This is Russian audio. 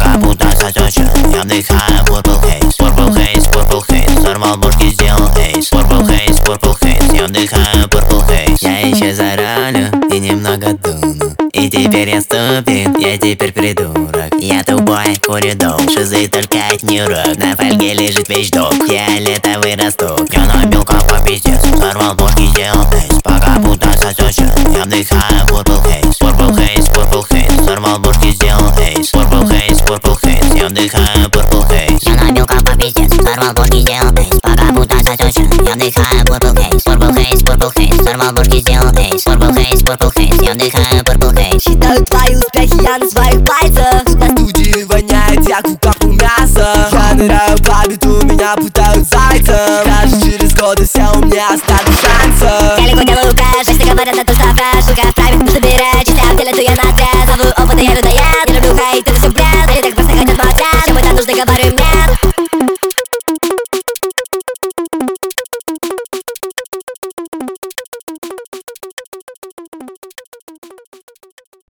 пока будто сосёшь. Я вдыхаю Purple Haze, Purple Haze, Purple Haze. Сорвал бошки, сделал эйс. Purple Haze, Purple Haze. Я вдыхаю Purple Haze. Я еще заралю и немного дуну, и теперь я ступит, я теперь придурок. Я тупой, курю дом, шизы только от нюрок. На фольге лежит вещдок, фиолетовый росток. Я набил как по пиздец, сорвал бошки, сделал эйс. Пока будто сосёшь. Я вдыхаю Purple Haze, Purple Haze, Purple Haze. Сорвал бошки, сделал эйс. Purple Haze, Purple Haze. Я вдыхаю Purple Haze. Я набил как по пиздец, сорвал бошки, сделал эйс. Пока будто сосёшь. Я вдыхаю Purple Haze, Purple Haze, Purple Haze. Сорвал бошки, сделал эйс. Purple Haze, Purple Haze. Я вдыхаю Purple Haze. Считаю твои успехи я на своих пальцах. На студии воняет яку, как у мяса. Я ныряю по биту, меня путают зайцем. Даже через годы все у меня оставят шансов. Я легко делаю кэш, если говорят, это что фреш. Сука, вправе, нужно беречь.